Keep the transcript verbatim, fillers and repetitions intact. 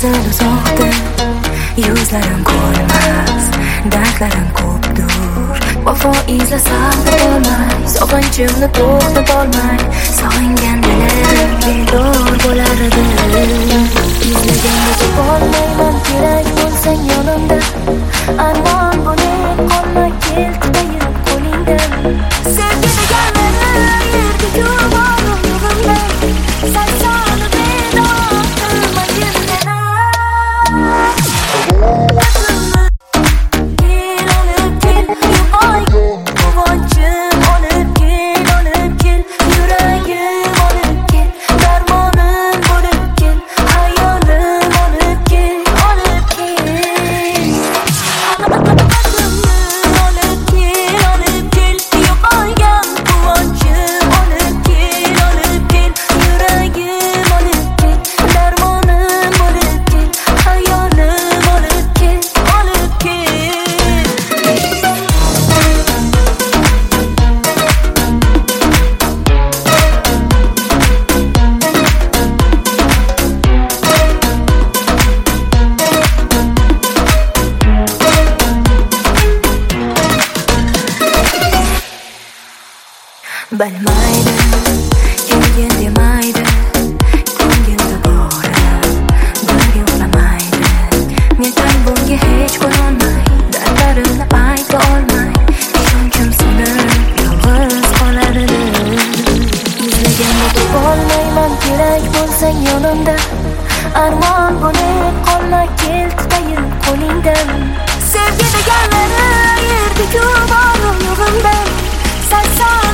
manzil uzoqda, yuzlarim ko'rmas, dardlarim ko'pdur. Vafo izlasam topolmay, sog'inchimni to'xtatolmay, sog'ingan dilim bedor bo'lar edi. Izlaganda topolmayman, kerak bo'lsang yonimda. Armon bo'lib qolma, kel tutayim qo'lingdan. Sevgi deganlari yerga ko'mar yo'g'imda. Sarsoni bedor qilmagin meni. Bilmaydi, kelgin demaydi, ko'ngilda bori bir yo'qlamaydi. Men qalbimga hech ko'rolmay, dardlarimni ayta olmay, ishonchim so'nib yolg'iz qolar edi. Izlaganda topolmayman, kerak bo'lsang yonimda. Armon bo'lib qolma, kel tutayim qo'lingdan. Sevgi deganlari yerda ko'mar yo'g'imda. Sarsoni